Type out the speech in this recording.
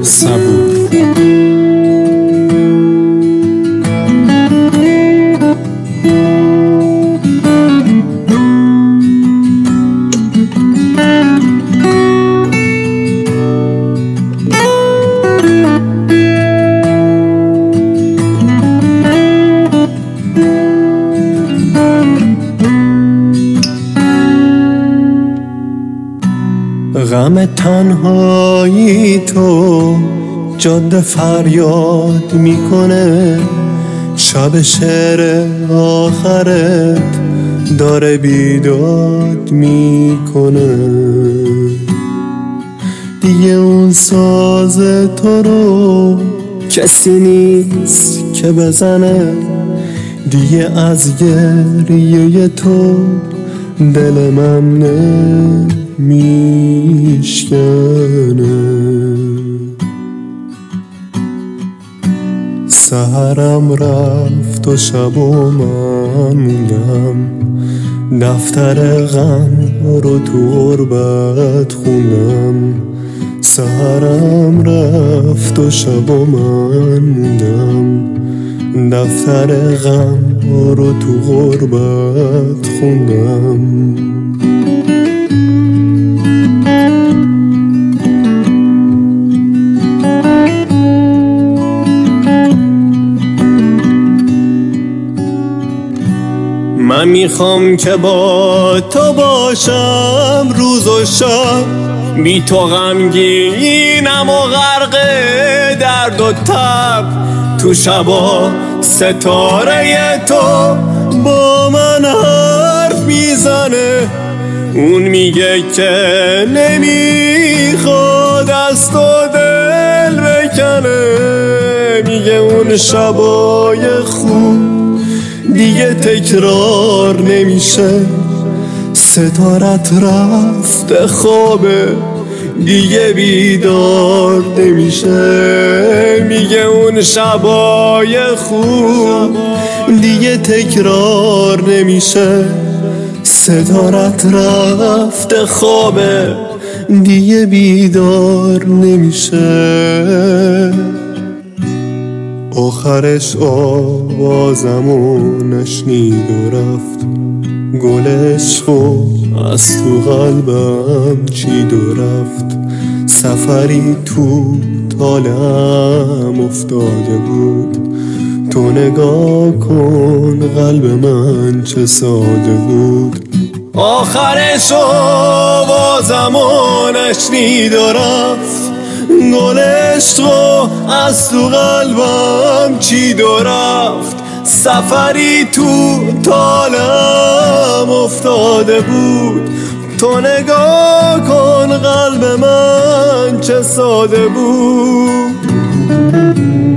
صبور. غم تنهایی تو جاده فریاد میکنه، شب شعر آخرت داره بیداد میکنه. دیگه اون ساز تو رو کسی نیست که بزنه، دیگه از گریه تو دل من میشکنه. سحرم رفت و شب و من موندم، دفتر غم رو تو غربت خوندم. سحرم رفت و شب و من موندم، دفتر غم رو تو غربت خوندم. من میخوام که با تو باشم روز و شب، بی تو غمگینم و غرق درد و تب. تو شبا ستاره تو با من حرف میزنه، اون میگه که نمیخواد از تو دل بکنه. میگه اون شبای خوب دیگه تکرار نمیشه، ستارت رفته خوابه دیگه بیدار نمیشه. میگه اون شبای خوب دیگه تکرار نمیشه، ستارت رفته خوابه دیگه بیدار نمیشه. آخرش آوازمو نشنید و رفت، گل عشقو از تو قلبم چید و رفت. سفری تو طالعم افتاده بود، تو نگاه کن قلب من چه ساده بود. آخرش آوازمو نشنید و رفت، گل عشقو از تو قلبم چید و رفت. سفری تو طالعم افتاده بود، تو نگاه کن قلب من چه ساده بود.